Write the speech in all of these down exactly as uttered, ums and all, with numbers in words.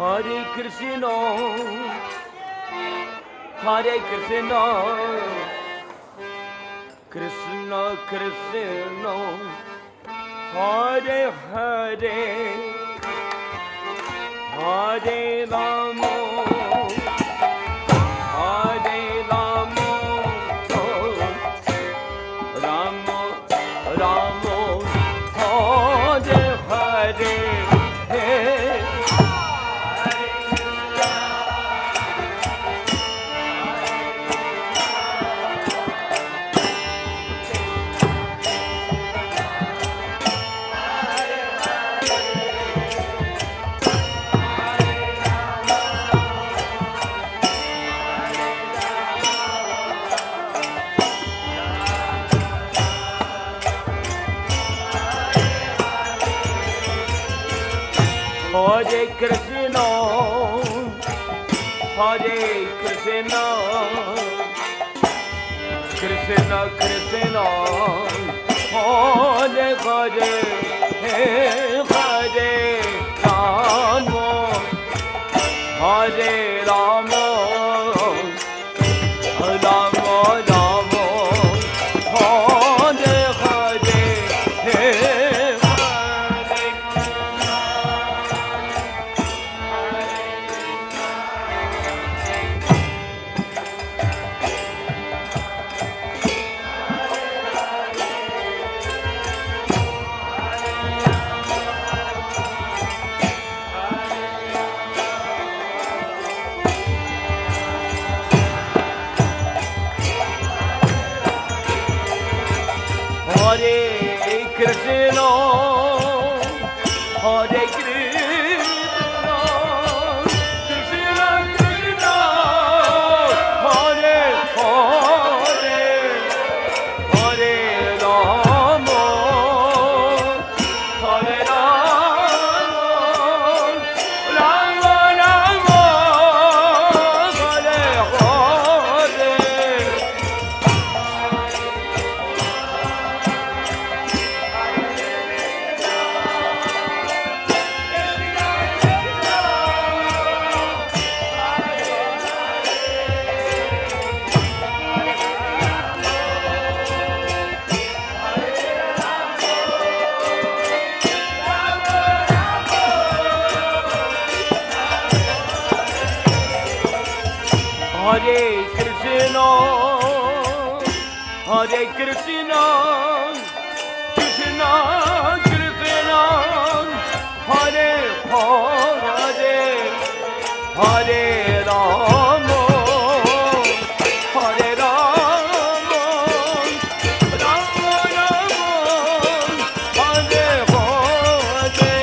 Hare Krishna, Hare Krishna, Krishna Krishna, Hare Hare, Hare Rama, Hare Rama, Rama Rama, Hare Hare. Hare Krishna, Hare Krishna, Krishna Krishna, Hare Hare, Hare Rama, Hare Rama, Rama Rama, Hare Hare, Hare Krishna, Hare Krishna, Krishna Krishna, Hare Hare, Hare Rama, Hare Rama, Rama Rama, Hare Hare. Hare Krishna, Hare Krishna, Krishna Krishna, Hare Hare, Hare Rama, Hare Rama, Rama Rama, Hare Hare.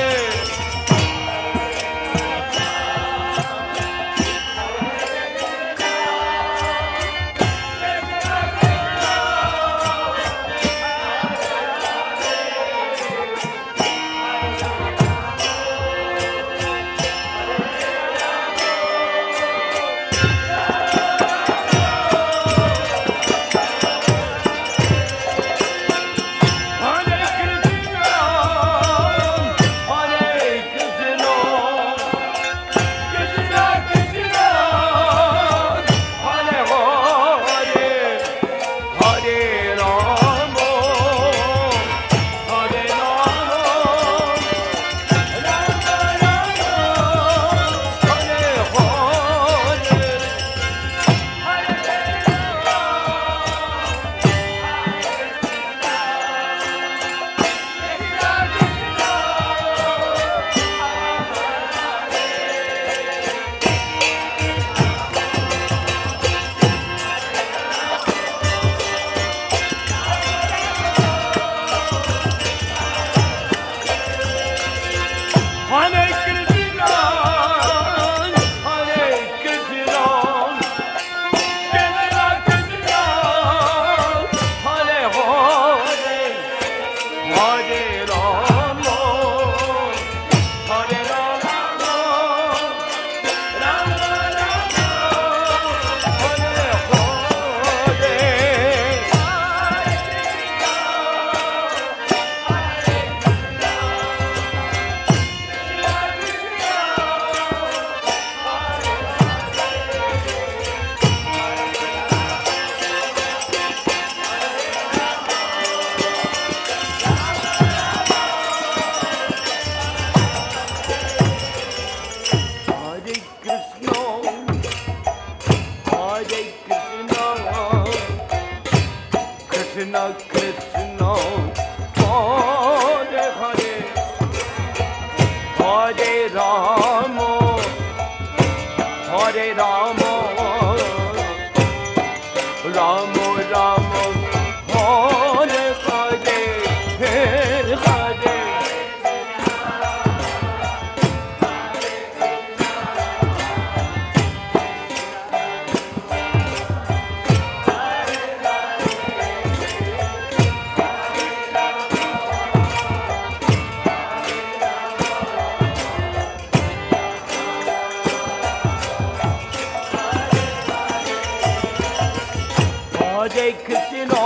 Hare Krishna,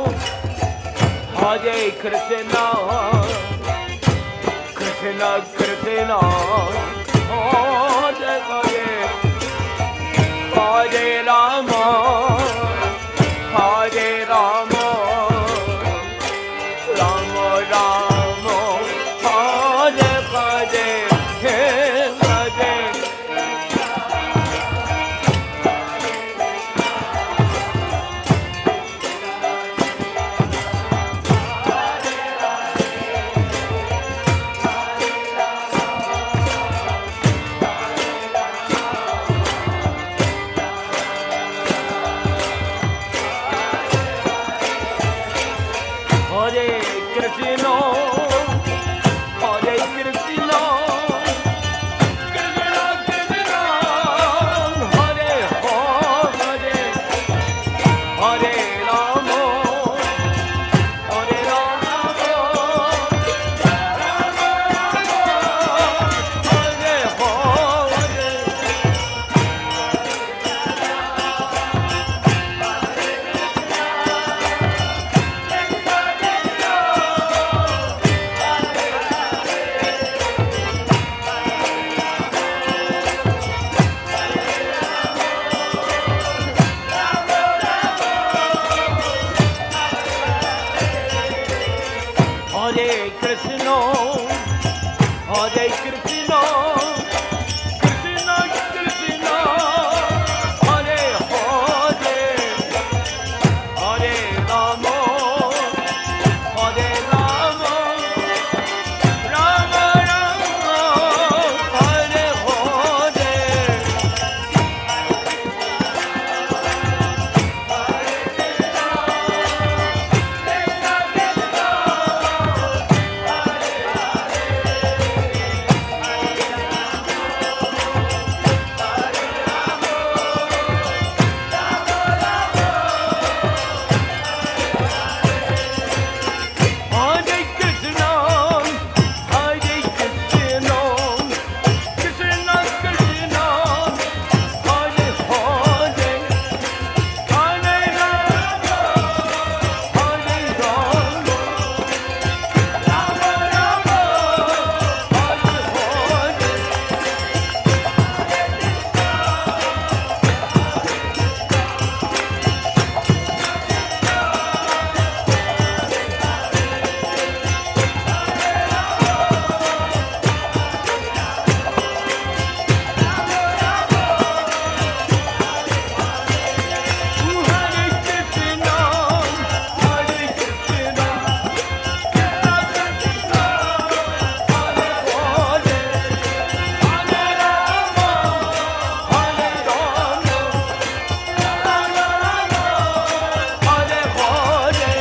Hare Krishna, Krishna Krishna, Hare Hare, Hare Rama, Hare Rama, Rama Rama, Hare Hare, Hare Hare. Hare Krishna, Hare Krishna, Krishna Krishna, Hare Hare, Hare Rama, Hare Rama, Rama Rama, Hare Hare Krishna, Hare Krishna, Krishna Krishna, Hare Hare, Hare Rama, Hare Rama, Rama Rama, Hare Hare. Hare Krishna, Hare Krishna, Krishna Krishna, Hare Hare, Hare Rama, Hare Rama, Rama Rama, Hare Hare. Hare Krishna, Hare Krishna, Krishna Krishna, Hare Hare, Hare Rama, Hare Rama, Rama Rama, Hare Hare.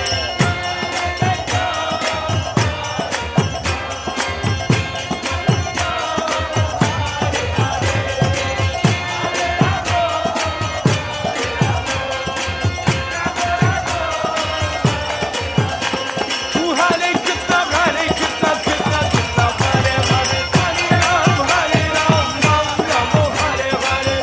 Hare Krishna, Hare Krishna, Krishna Krishna, Hare Hare, Hare Ram, Hare Ram, Ram Ram, Hare Hare.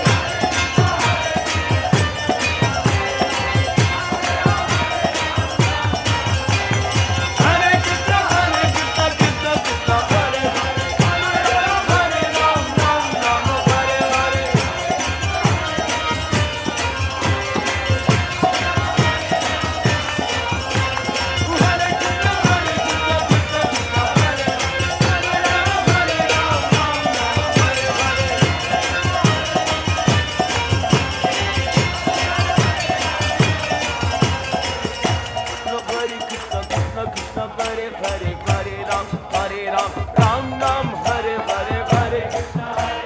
Hare Krishna, Hare Krishna, Krishna Krishna, Hare Hare, Hare Ram, Hare Ram, Ram Ram, Hare Hare. Hare Krishna, Hare Krishna, Krishna Krishna, Hare Hare, Hare Ram, Hare Ram, Ram Ram, Hare Hare. Hare Krishna, Krishna Krishna, Hare Hare, Hare Ram, Hare Ram, Ram Ram, Hare Hare, Hare Krishna, Hare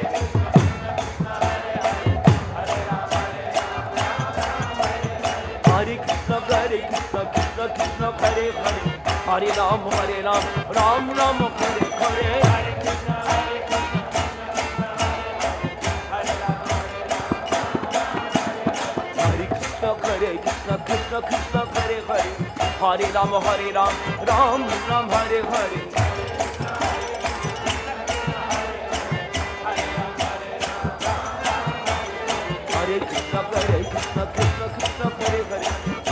Hare Krishna, Hare Krishna, Krishna Krishna, Hare Hare, Hare Ram, Hare Ram, Ram Ram, Hare Hare. Hare Krishna, Hare Krishna, Krishna Krishna, Hare Hare, Hare Ram, Hare Ram, Ram Ram, Hare Hare. Hare Krishna, Hare Krishna, Krishna Krishna, Hare Hare,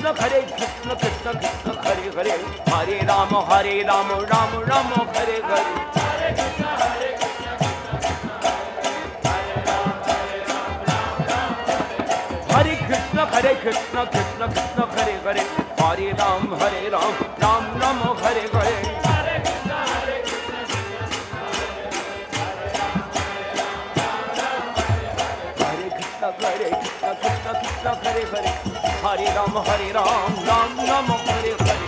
Krishna, Hare Krishna, Krishna Krishna, Hare Hare, Hare Rama, Hare Rama, Rama Rama, Hare Hare. Hare Krishna, Hare Krishna, Krishna Krishna, Hare Hare, Hare Ram, Hare Ram, Ram Ram, Hare Hare. Hare Krishna, Hare Krishna, Krishna Krishna, Hare Hare, Hare Ram, Hare Ram, Ram Ram, Hare Hare.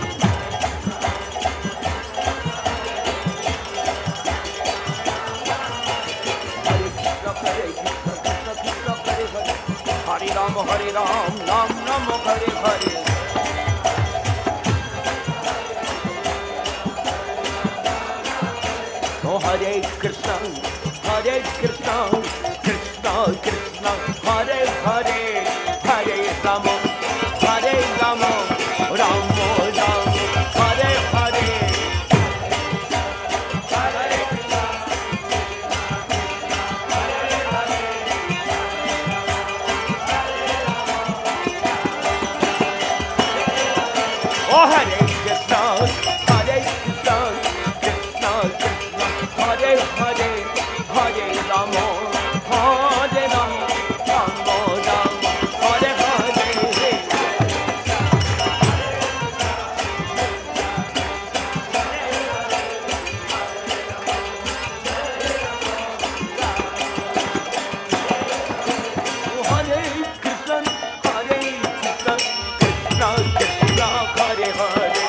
Hare Ram, Hare Ram, Ram Ram, Hare Hare. Oh, Hare Krishna, Hare Krishna, Krishna Krishna, Hare Hare, Hare Rama, Hare Rama, Rama Rama, Hare Hare. Oh, Hare Krishna, Hare Krishna, Krishna Krishna, Hare Hare, Hare Rama, Hare Rama, Rama Rama, Hare Hare. Oh, Hare Krishna, Hare Krishna, Krishna Krishna, Hare Hare.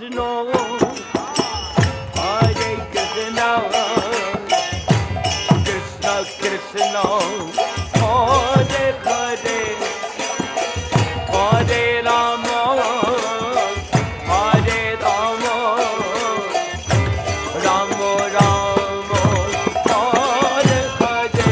Krishna, Hare Krishna, Krishna Krishna, Hare Hare, Hare Rama, Hare Rama, Rama Rama, Hare Hare.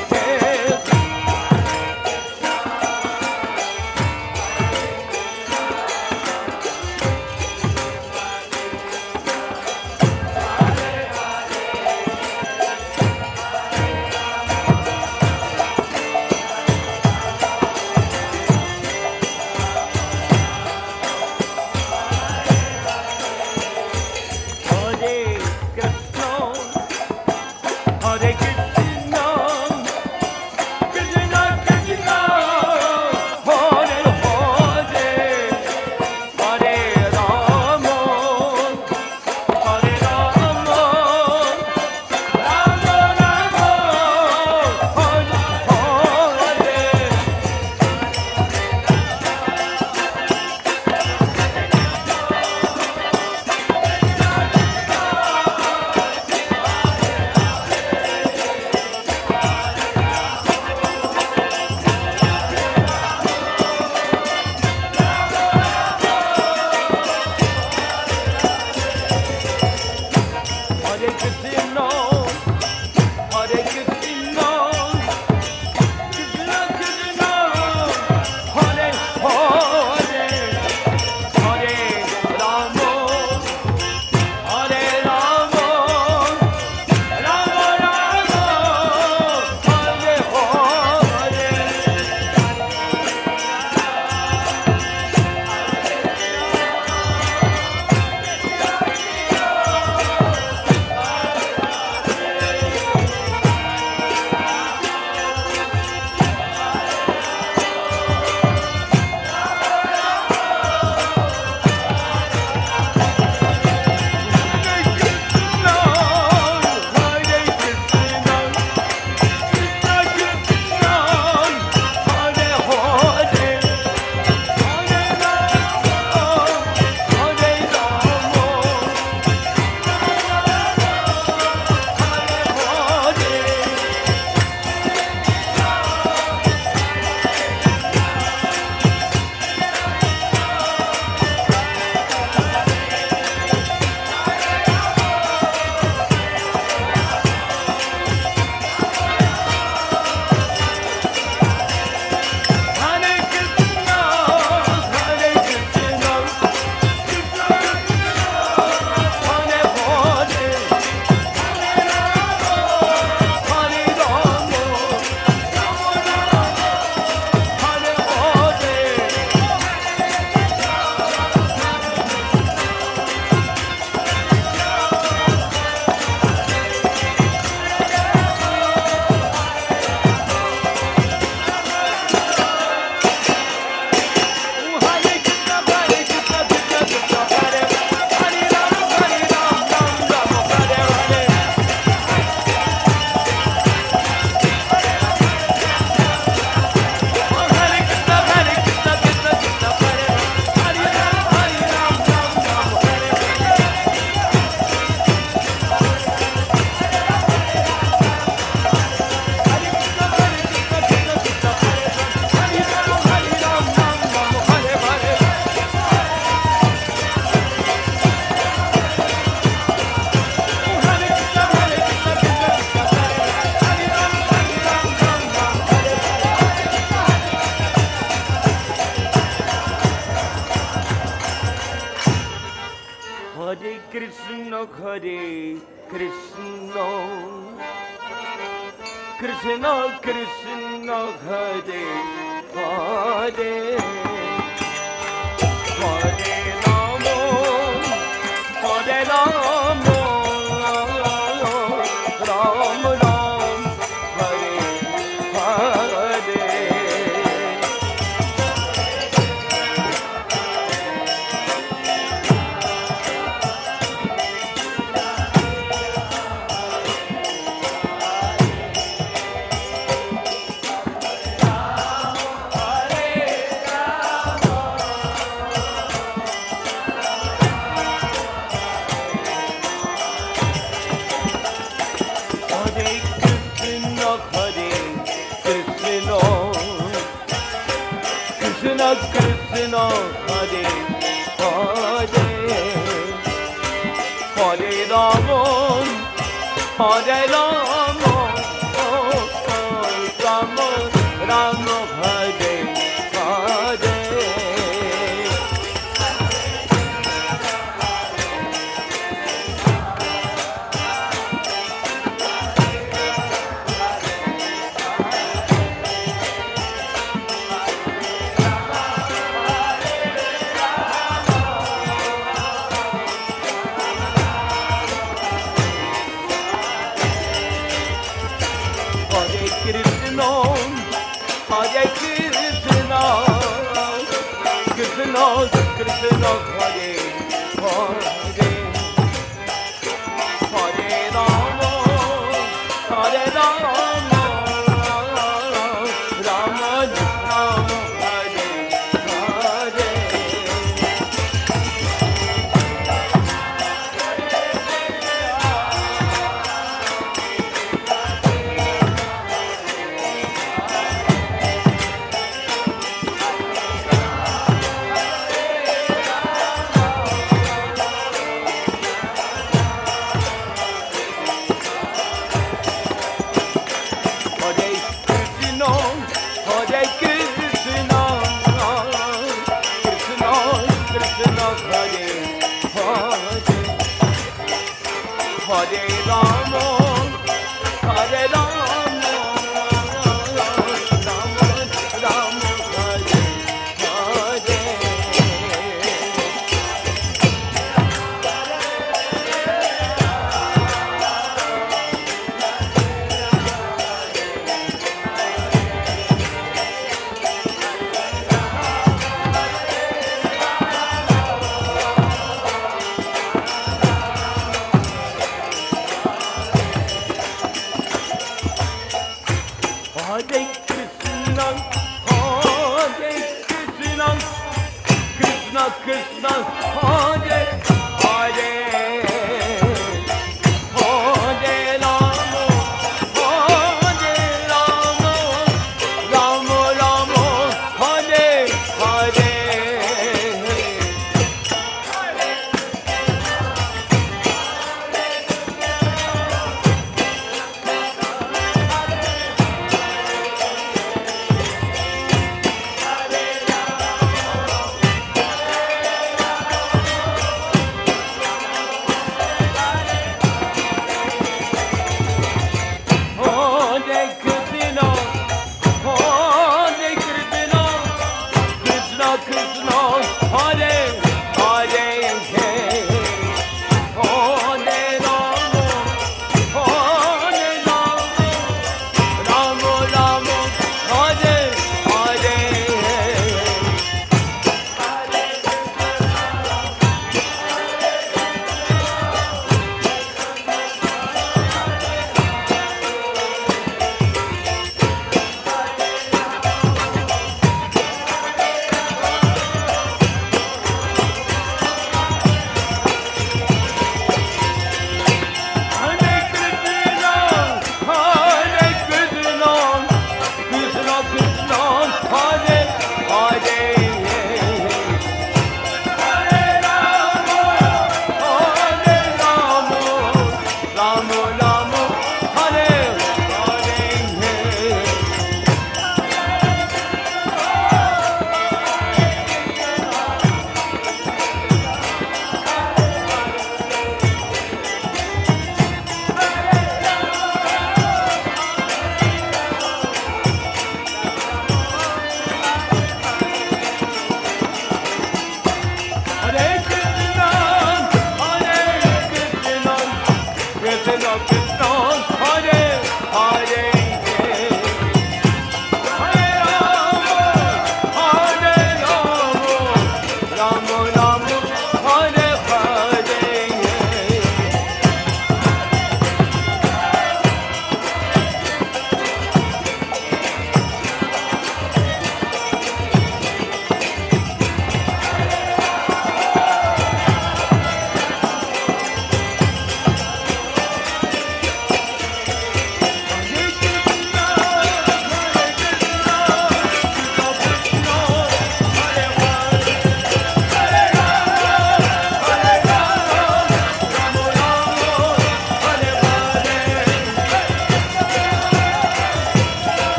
Hare Krishna, Krishna Krishna, Hare Hare, Hare Rama, Hare Rama, Rama Rama, Hare Hare. Krishna Krishna Hare Hare Hare Rama Hare Rama Rama Rama Hare Hare Krishna, Hare Krishna, Krishna Krishna Hare Hare, Hare Rama, Hare Rama, Rama Rama Hare Hare. Hare Rama, Hare Rama, Rama Rama Hare Hare. Hare Krishna, Hare Krishna, Krishna Krishna, Hare Hare.